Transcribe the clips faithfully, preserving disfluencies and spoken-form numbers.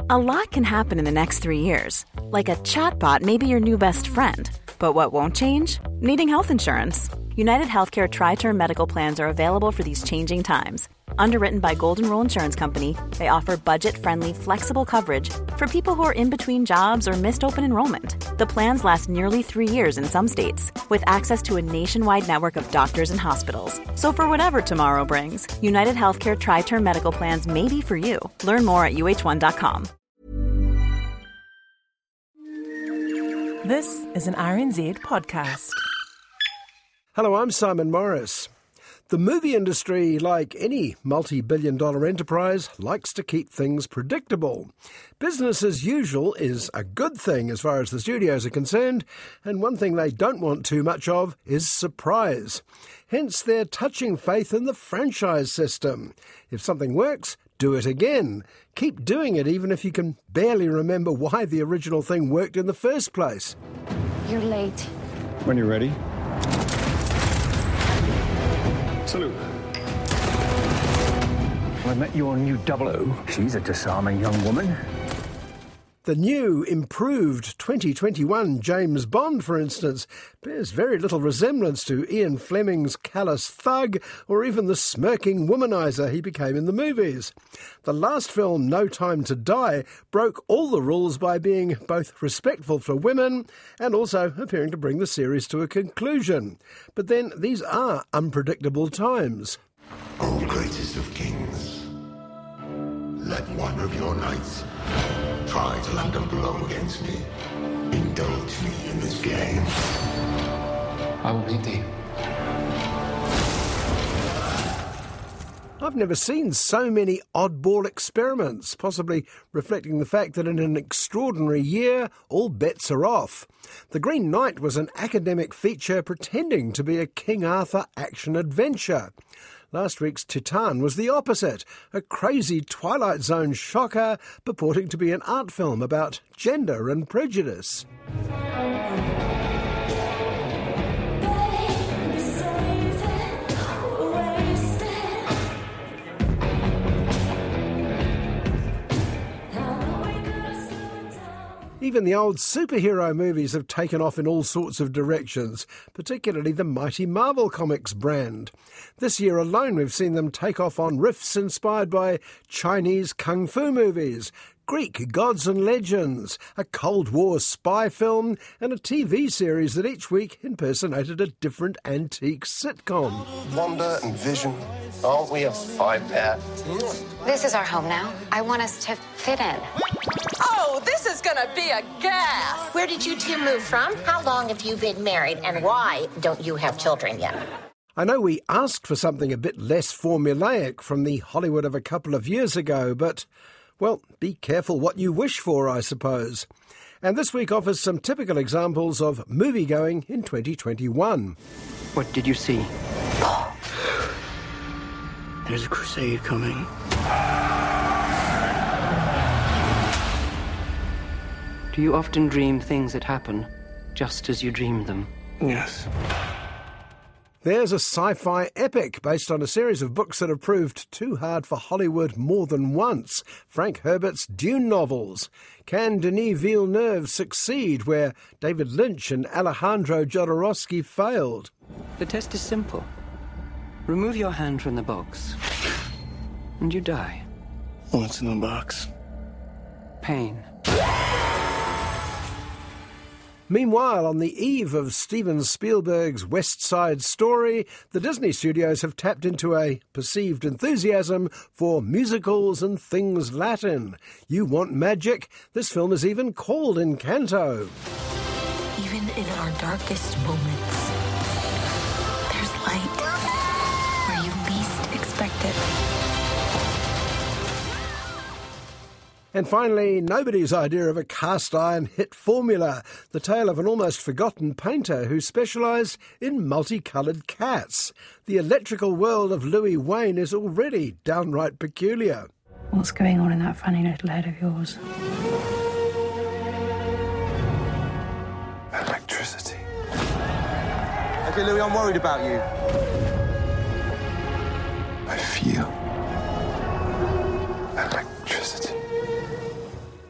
A lot can happen in the next three years. Like a chatbot may be your new best friend. But what won't change? Needing health insurance. United Healthcare Tri-Term Medical Plans are available for these changing times. Underwritten by Golden Rule Insurance Company, they offer budget-friendly, flexible coverage for people who are in between jobs or missed open enrollment. The plans last nearly three years in some states, with access to a nationwide network of doctors and hospitals. So for whatever tomorrow brings, United Healthcare Tri-Term Medical Plans may be for you. Learn more at U H one dot com. This is an R N Z podcast. Hello, I'm Simon Morris. The movie industry, like any multi-billion dollar enterprise, likes to keep things predictable. Business as usual is a good thing as far as the studios are concerned, and one thing they don't want too much of is surprise. Hence their touching faith in the franchise system. If something works, do it again. Keep doing it even if you can barely remember why the original thing worked in the first place. You're late. When you're ready. Salute. I met your new double O. She's a disarming young woman. The new, improved twenty twenty-one James Bond, for instance, bears very little resemblance to Ian Fleming's callous thug or even the smirking womanizer he became in the movies. The last film, No Time to Die, broke all the rules by being both respectful for women and also appearing to bring the series to a conclusion. But then these are unpredictable times. O greatest of kings, let one of your knights try to land a blow against me. Indulge me in this game. I will meet thee. I've never seen so many oddball experiments, possibly reflecting the fact that in an extraordinary year, all bets are off. The Green Knight was an academic feature pretending to be a King Arthur action-adventure. Last week's Titan was the opposite, a crazy Twilight Zone shocker purporting to be an art film about gender and prejudice. Even the old superhero movies have taken off in all sorts of directions, particularly the mighty Marvel Comics brand. This year alone we've seen them take off on riffs inspired by Chinese kung fu movies, Greek gods and legends, a Cold War spy film, and a T V series that each week impersonated a different antique sitcom. Wonder and vision. Aren't we a five-pair? This is our home now. I want us to fit in. Oh, this is gonna be a gas! Where did you two move from? How long have you been married? And why don't you have children yet? I know we asked for something a bit less formulaic from the Hollywood of a couple of years ago, but, well, be careful what you wish for, I suppose. And this week offers some typical examples of movie-going in twenty twenty-one. What did you see? There's a crusade coming. Do you often dream things that happen just as you dreamed them? Yes. There's a sci-fi epic based on a series of books that have proved too hard for Hollywood more than once. Frank Herbert's Dune novels. Can Denis Villeneuve succeed where David Lynch and Alejandro Jodorowsky failed? The test is simple. Remove your hand from the box, and you die. What's in the box? Pain. Meanwhile, on the eve of Steven Spielberg's West Side Story, the Disney studios have tapped into a perceived enthusiasm for musicals and things Latin. You want magic? This film is even called Encanto. Even in our darkest moments, there's light where you least expect it. And finally, nobody's idea of a cast-iron hit formula, the tale of an almost forgotten painter who specialised in multicoloured cats. The electrical world of Louis Wayne is already downright peculiar. What's going on in that funny little head of yours? Electricity. Okay, Louis, I'm worried about you. I feel electricity.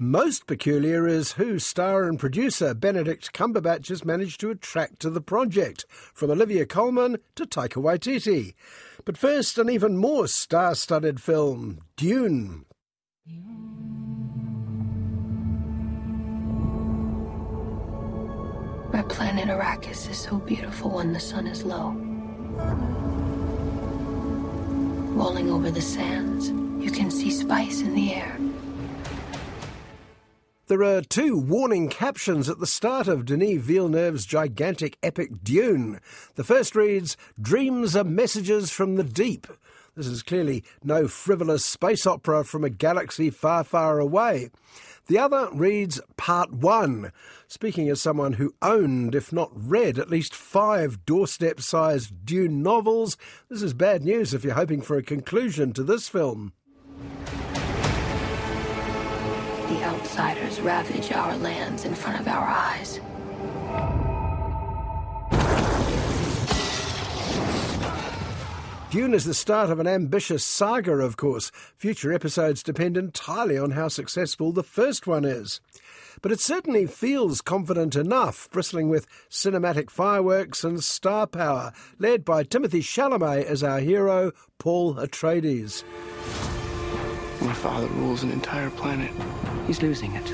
most peculiar is who star and producer Benedict Cumberbatch has managed to attract to the project, from Olivia Colman to Taika Waititi. But first, an even more star-studded film, Dune. My planet Arrakis is so beautiful when the sun is low. Rolling over the sands, you can see spice in the air. There are two warning captions at the start of Denis Villeneuve's gigantic epic Dune. The first reads, "Dreams are messages from the deep." This is clearly no frivolous space opera from a galaxy far, far away. The other reads, Part One. Speaking as someone who owned, if not read, at least five doorstep-sized Dune novels, this is bad news if you're hoping for a conclusion to this film. The outsiders ravage our lands in front of our eyes. Dune is the start of an ambitious saga, of course. Future episodes depend entirely on how successful the first one is. But it certainly feels confident enough, bristling with cinematic fireworks and star power, led by Timothée Chalamet as our hero, Paul Atreides. My father rules an entire planet. He's losing it.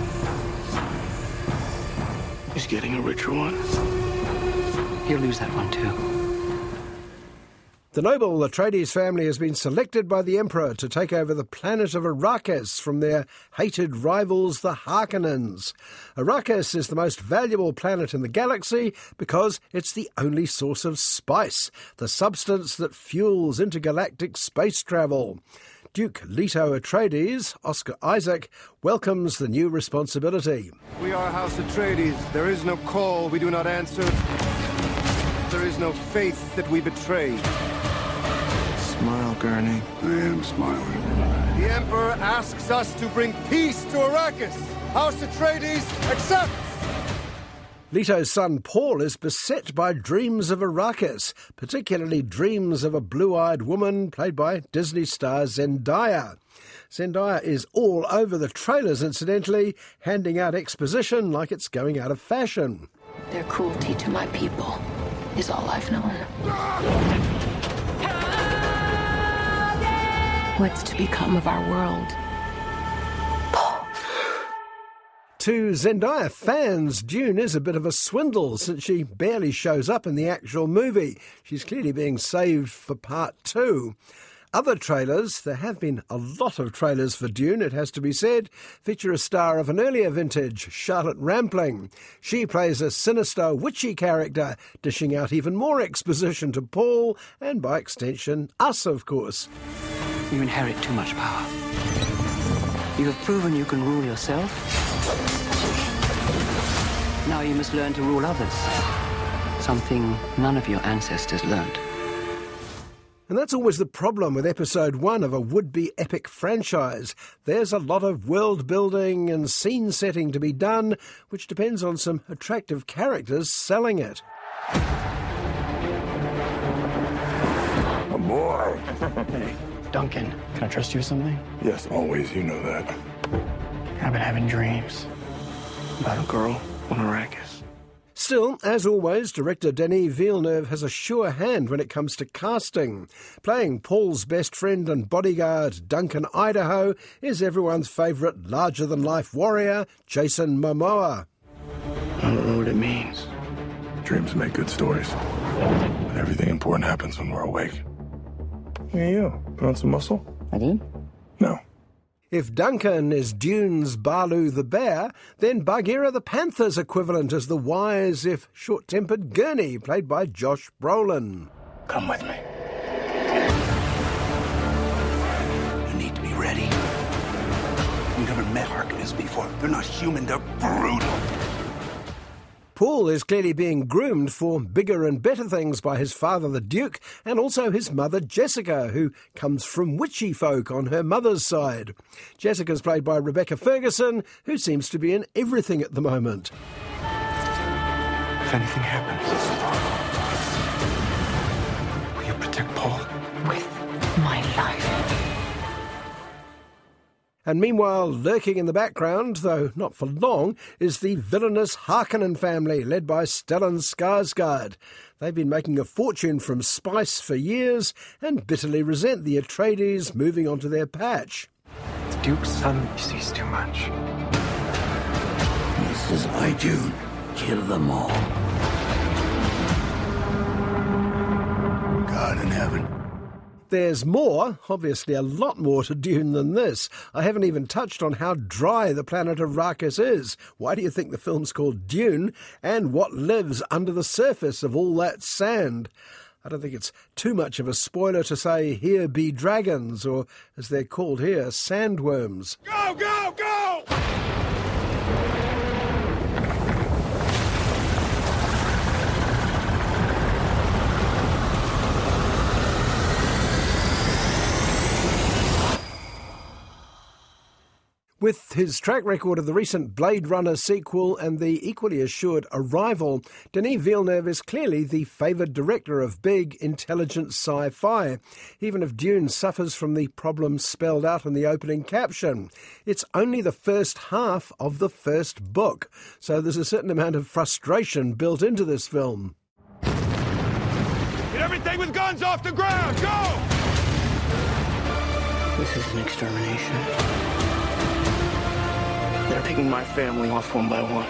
He's getting a richer one. He'll lose that one too. The noble Atreides family has been selected by the Emperor to take over the planet of Arrakis from their hated rivals, the Harkonnens. Arrakis is the most valuable planet in the galaxy because it's the only source of spice, the substance that fuels intergalactic space travel. Duke Leto Atreides, Oscar Isaac, welcomes the new responsibility. We are House Atreides. There is no call we do not answer. There is no faith that we betray. Smile, Gurney. I am smiling. The Emperor asks us to bring peace to Arrakis. House Atreides accepts! Leto's son Paul is beset by dreams of Arrakis, particularly dreams of a blue-eyed woman played by Disney star Zendaya. Zendaya is all over the trailers, incidentally, handing out exposition like it's going out of fashion. Their cruelty to my people is all I've known. What's to become of our world? To Zendaya fans, Dune is a bit of a swindle since she barely shows up in the actual movie. She's clearly being saved for part two. Other trailers, there have been a lot of trailers for Dune, it has to be said, feature a star of an earlier vintage, Charlotte Rampling. She plays a sinister, witchy character, dishing out even more exposition to Paul, and by extension, us, of course. You inherit too much power. You have proven you can rule yourself. Now you must learn to rule others. Something none of your ancestors learned. And that's always the problem with episode one of a would-be epic franchise. There's a lot of world-building and scene-setting to be done, which depends on some attractive characters selling it. A boy! Hey, Duncan, can I trust you with something? Yes, always, you know that. I've been having dreams about a girl on Arrakis. Still, as always, director Denis Villeneuve has a sure hand when it comes to casting. Playing Paul's best friend and bodyguard, Duncan Idaho, is everyone's favourite larger-than-life warrior, Jason Momoa. I don't know what it means. Dreams make good stories. But everything important happens when we're awake. Hey, you. Put on some muscle? I did? No. If Duncan is Dune's Balu the bear, then Bagheera the panther's equivalent is the wise, if short-tempered Gurney, played by Josh Brolin. Come with me. You need to be ready. You've never met Harkonnens before. They're not human, they're brutal. Paul is clearly being groomed for bigger and better things by his father, the Duke, and also his mother, Jessica, who comes from witchy folk on her mother's side. Jessica's played by Rebecca Ferguson, who seems to be in everything at the moment. If anything happens, will you protect Paul? With my life. And meanwhile, lurking in the background, though not for long, is the villainous Harkonnen family, led by Stellan Skarsgård. They've been making a fortune from spice for years and bitterly resent the Atreides moving onto their patch. The Duke's son sees too much. This is my Dune. Kill them all. God in heaven. There's more, obviously a lot more to Dune than this. I haven't even touched on how dry the planet of Arrakis is. Why do you think the film's called Dune? And what lives under the surface of all that sand? I don't think it's too much of a spoiler to say here be dragons, or as they're called here, sandworms. Go, go, go! With his track record of the recent Blade Runner sequel and the equally assured Arrival, Denis Villeneuve is clearly the favoured director of big, intelligent sci-fi, even if Dune suffers from the problems spelled out in the opening caption. It's only the first half of the first book, so there's a certain amount of frustration built into this film. Get everything with guns off the ground! Go! This is an extermination. They're picking my family off one by one.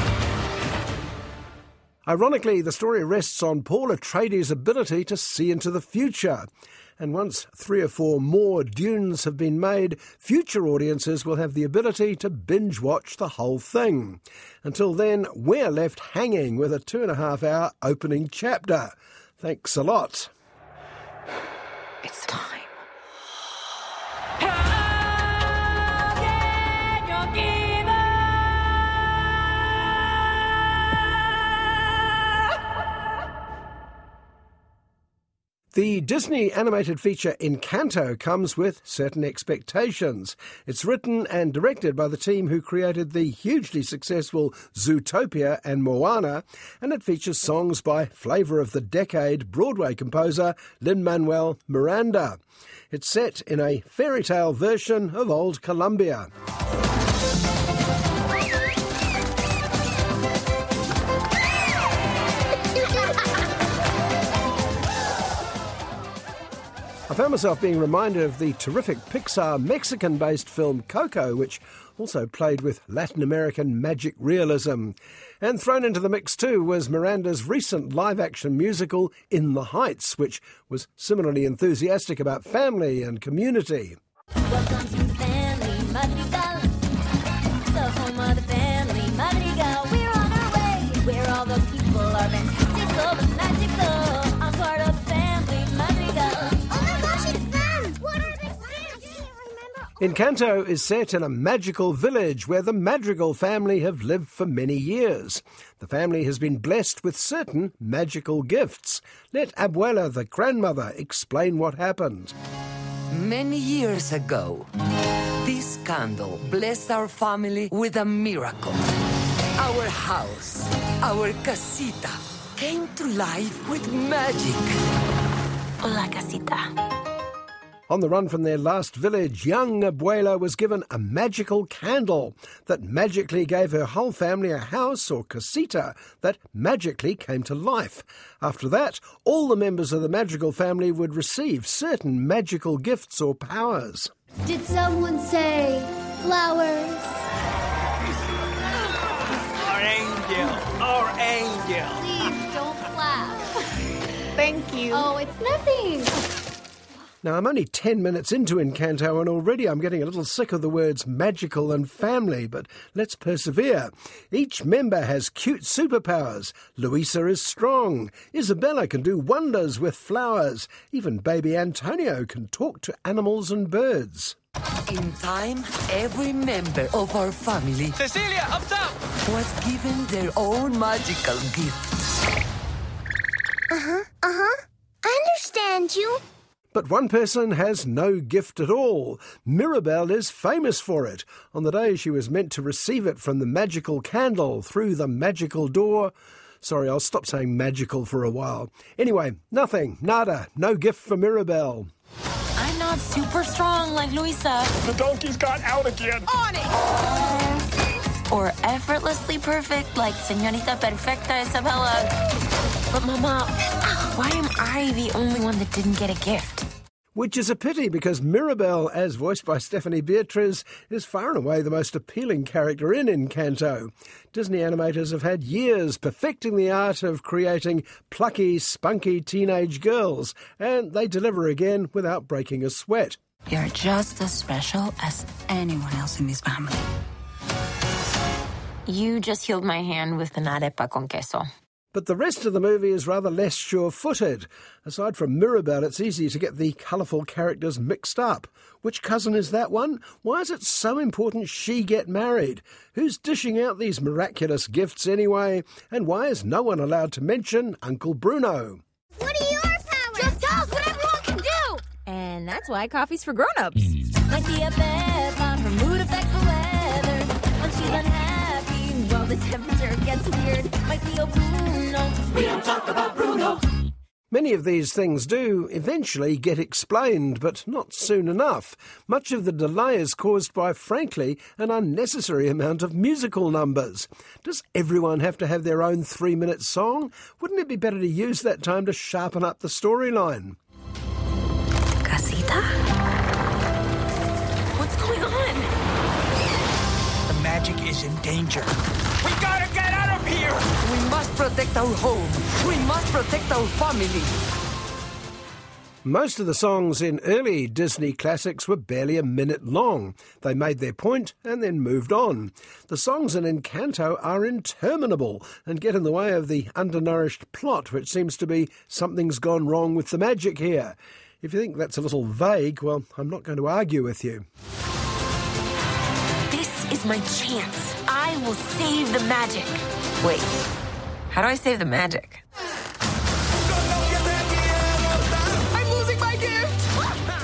Ironically, the story rests on Paul Atreides' ability to see into the future. And once three or four more Dunes have been made, future audiences will have the ability to binge-watch the whole thing. Until then, we're left hanging with a two-and-a-half-hour opening chapter. Thanks a lot. It's time. The Disney animated feature Encanto comes with certain expectations. It's written and directed by the team who created the hugely successful Zootopia and Moana, and it features songs by Flavour of the Decade Broadway composer Lin-Manuel Miranda. It's set in a fairy tale version of Old Columbia. I found myself being reminded of the terrific Pixar Mexican-based film Coco, which also played with Latin American magic realism. And thrown into the mix too was Miranda's recent live-action musical In the Heights, which was similarly enthusiastic about family and community. Welcome to Family Madrigal, the home of the Family Madrigal. We're on our way, where all the people are fantastical but magical. I'm part of the Family Madrigal. Encanto is set in a magical village where the Madrigal family have lived for many years. The family has been blessed with certain magical gifts. Let Abuela, the grandmother, explain what happened. Many years ago, this candle blessed our family with a miracle. Our house, our casita, came to life with magic. Hola, casita. On the run from their last village, young Abuela was given a magical candle that magically gave her whole family a house or casita that magically came to life. After that, all the members of the Madrigal family would receive certain magical gifts or powers. Did someone say flowers? Our angel, our angel. Please don't clap. Thank you. Oh, it's nothing. Now, I'm only ten minutes into Encanto and already I'm getting a little sick of the words magical and family, but let's persevere. Each member has cute superpowers. Luisa is strong. Isabella can do wonders with flowers. Even baby Antonio can talk to animals and birds. In time, every member of our family, Cecilia, up top, was given their own magical gifts. Uh-huh, uh-huh. I understand you. But one person has no gift at all. Mirabelle is famous for it. On the day she was meant to receive it from the magical candle through the magical door... Sorry, I'll stop saying magical for a while. Anyway, nothing, nada, no gift for Mirabelle. I'm Why not super strong like Luisa? The donkey's got out again. On it! Or effortlessly perfect like Señorita Perfecta Isabella? But Mama, why am I the only one that didn't get a gift? Which is a pity, because Mirabel, as voiced by Stephanie Beatriz, is far and away the most appealing character in Encanto. Disney animators have had years perfecting the art of creating plucky, spunky teenage girls, and they deliver again without breaking a sweat. You're just as special as anyone else in this family. You just healed my hand with an arepa con queso. But the rest of the movie is rather less sure-footed. Aside from Mirabel, it's easy to get the colourful characters mixed up. Which cousin is that one? Why is it so important she get married? Who's dishing out these miraculous gifts anyway? And why is no one allowed to mention Uncle Bruno? What are your powers? Just tell us what everyone can do! And that's why coffee's for grown-ups. Might be a bad on her mood affects the weather. When she's unhappy, well, the temperature gets weird. Might be a Bruno. We don't talk about Bruno. Many of these things do eventually get explained, but not soon enough. Much of the delay is caused by, frankly, an unnecessary amount of musical numbers. Does everyone have to have their own three-minute song? Wouldn't it be better to use that time to sharpen up the storyline? Casita? What's going on? The magic is in danger. We gotta get out of here! We must protect our home. We must protect our family. Most of the songs in early Disney classics were barely a minute long. They made their point and then moved on. The songs in Encanto are interminable and get in the way of the undernourished plot, which seems to be something's gone wrong with the magic here. If you think that's a little vague, well, I'm not going to argue with you. This is my chance. I will save the magic. Wait, how do I save the magic? I'm losing my gift!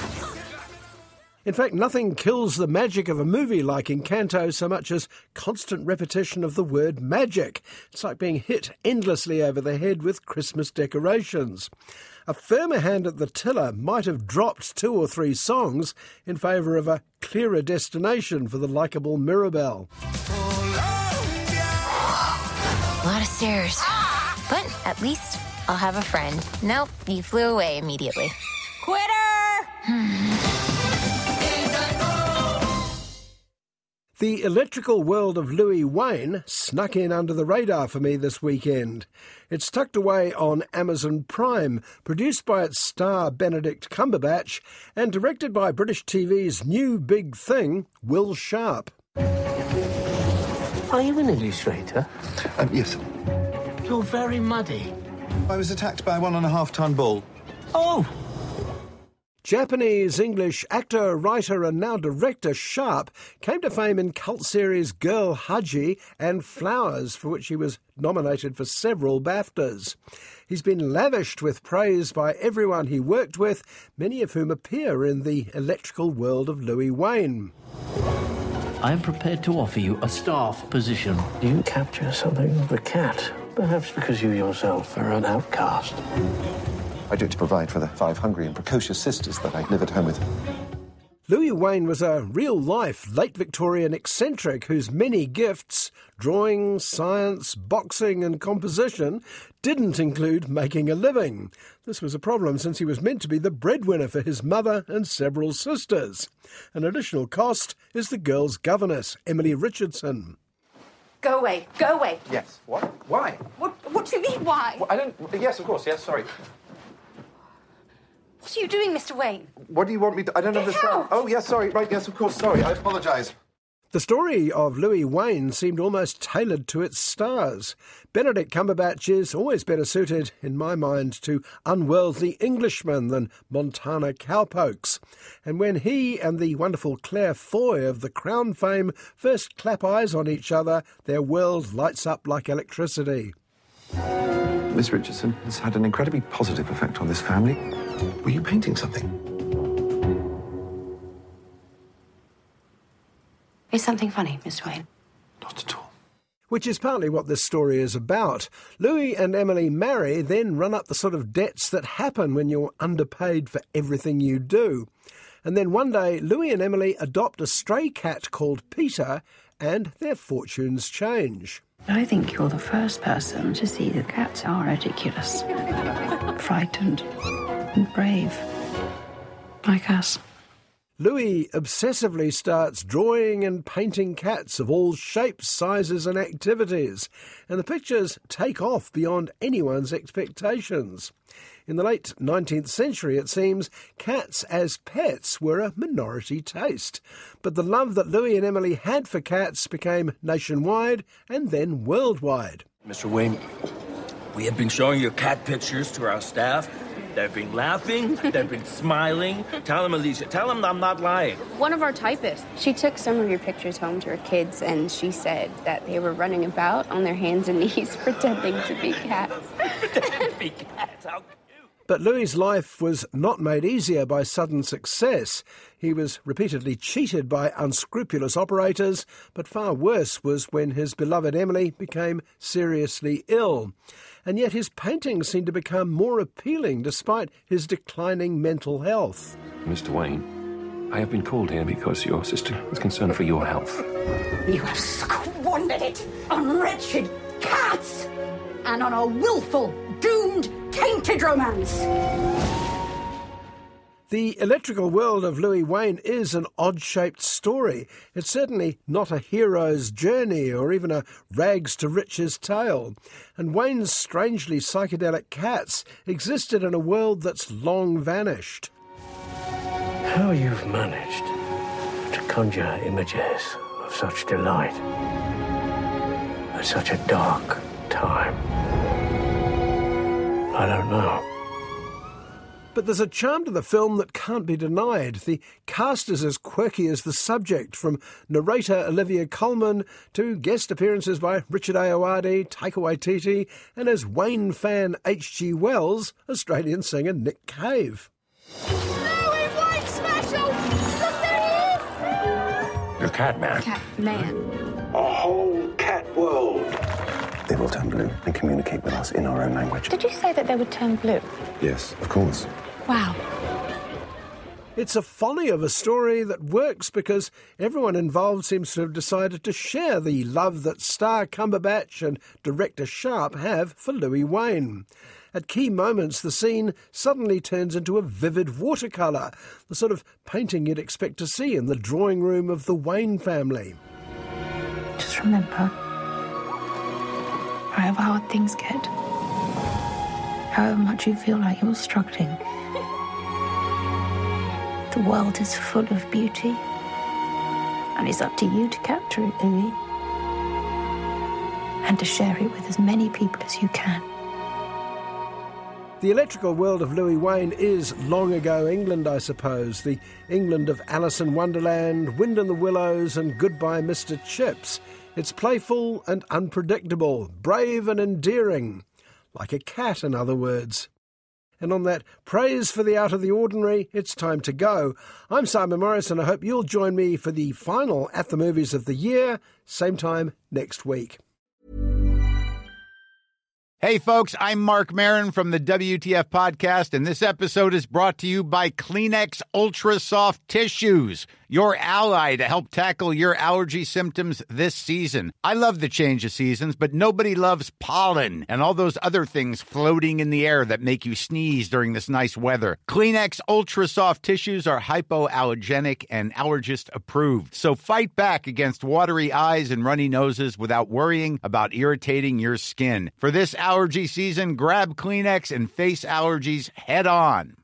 In fact, nothing kills the magic of a movie like Encanto so much as constant repetition of the word magic. It's like being hit endlessly over the head with Christmas decorations. A firmer hand at the tiller might have dropped two or three songs in favour of a clearer destination for the likeable Mirabel. A lot of stairs. But at least I'll have a friend. Nope, you flew away immediately. Quitter! The electrical world of Louis Wain snuck in under the radar for me this weekend. It's tucked away on Amazon Prime, produced by its star Benedict Cumberbatch, and directed by British T V's new big thing, Will Sharp. Are you an illustrator? Um, yes. You're very muddy. I was attacked by a one and a half ton bull. Oh! Japanese-English actor, writer and now director Sharp came to fame in cult series Girl Haji and Flowers, for which he was nominated for several BAFTAs. He's been lavished with praise by everyone he worked with, many of whom appear in the electrical world of Louis Wain. I am prepared to offer you a staff position. You capture something of the cat, perhaps because you yourself are an outcast. I do it to provide for the five hungry and precocious sisters that I live at home with. Louis Wain was a real-life, late Victorian eccentric whose many gifts, drawing, science, boxing and composition, didn't include making a living. This was a problem since he was meant to be the breadwinner for his mother and several sisters. An additional cost is the girl's governess, Emily Richardson. Go away, go away. Yes. What? Why? What, what do you mean, why? Well, I don't... Yes, of course, yes, sorry. What are you doing, Mister Wain? What do you want me to... I don't Get understand. out! Oh, yes, sorry. Right, yes, of course, sorry. I apologise. The story of Louis Wain seemed almost tailored to its stars. Benedict Cumberbatch is always better suited, in my mind, to unworldly Englishmen than Montana cowpokes. And when he and the wonderful Claire Foy of The Crown fame first clap eyes on each other, their world lights up like electricity. Miss Richardson has had an incredibly positive effect on this family. Were you painting something? Is something funny, Mister Wain? Not at all. Which is partly what this story is about. Louis and Emily marry, then run up the sort of debts that happen when you're underpaid for everything you do. And then one day, Louis and Emily adopt a stray cat called Peter, and their fortunes change. I think you're the first person to see that cats are ridiculous, frightened, and brave, like us. Louis obsessively starts drawing and painting cats of all shapes, sizes and activities, and the pictures take off beyond anyone's expectations. In the late nineteenth century, it seems, cats as pets were a minority taste. But the love that Louis and Emily had for cats became nationwide and then worldwide. Mister Wayne, we have been showing your cat pictures to our staff. They've been laughing, they've been smiling. Tell them, Alicia, tell them I'm not lying. One of our typists, she took some of your pictures home to her kids, and she said that they were running about on their hands and knees pretending to be cats. Pretending to be cats, how cute. But Louis's life was not made easier by sudden success. He was repeatedly cheated by unscrupulous operators, but far worse was when his beloved Emily became seriously ill. And yet his paintings seemed to become more appealing despite his declining mental health. Mister Wayne, I have been called here because your sister is concerned for your health. You have squandered it on wretched cats and on a willful, doomed, tainted romance. The electrical world of Louis Wayne is an odd-shaped story. It's certainly not a hero's journey or even a rags-to-riches tale. And Wayne's strangely psychedelic cats existed in a world that's long vanished. How you've managed to conjure images of such delight at such a dark time, I don't know. But there's a charm to the film that can't be denied. The cast is as quirky as the subject, from narrator Olivia Colman to guest appearances by Richard Ayoade, Taika Waititi, and as Wayne fan H G Wells, Australian singer Nick Cave. Louis Wayne special! Look, there he is! You're cat man. Cat man. A whole cat world. They will turn blue and communicate with us in our own language. Did you say that they would turn blue? Yes, of course. Wow. It's a folly of a story that works because everyone involved seems to have decided to share the love that star Cumberbatch and director Sharp have for Louis Wayne. At key moments, the scene suddenly turns into a vivid watercolour, the sort of painting you'd expect to see in the drawing room of the Wayne family. Just remember, however hard things get, however much you feel like you're struggling, the world is full of beauty, and it's up to you to capture it, Louis, and to share it with as many people as you can. The electrical world of Louis Wayne is long ago England, I suppose. The England of Alice in Wonderland, Wind in the Willows and Goodbye Mister Chips. It's playful and unpredictable, brave and endearing. Like a cat, in other words. And on that praise for the out of the ordinary, it's time to go. I'm Simon Morris, and I hope you'll join me for the final At the Movies of the year, same time next week. Hey, folks, I'm Mark Maron from the W T F Podcast, and this episode is brought to you by Kleenex Ultra Soft Tissues, your ally to help tackle your allergy symptoms this season. I love the change of seasons, but nobody loves pollen and all those other things floating in the air that make you sneeze during this nice weather. Kleenex Ultra Soft Tissues are hypoallergenic and allergist approved, so fight back against watery eyes and runny noses without worrying about irritating your skin. For this allergy season, grab Kleenex and face allergies head on.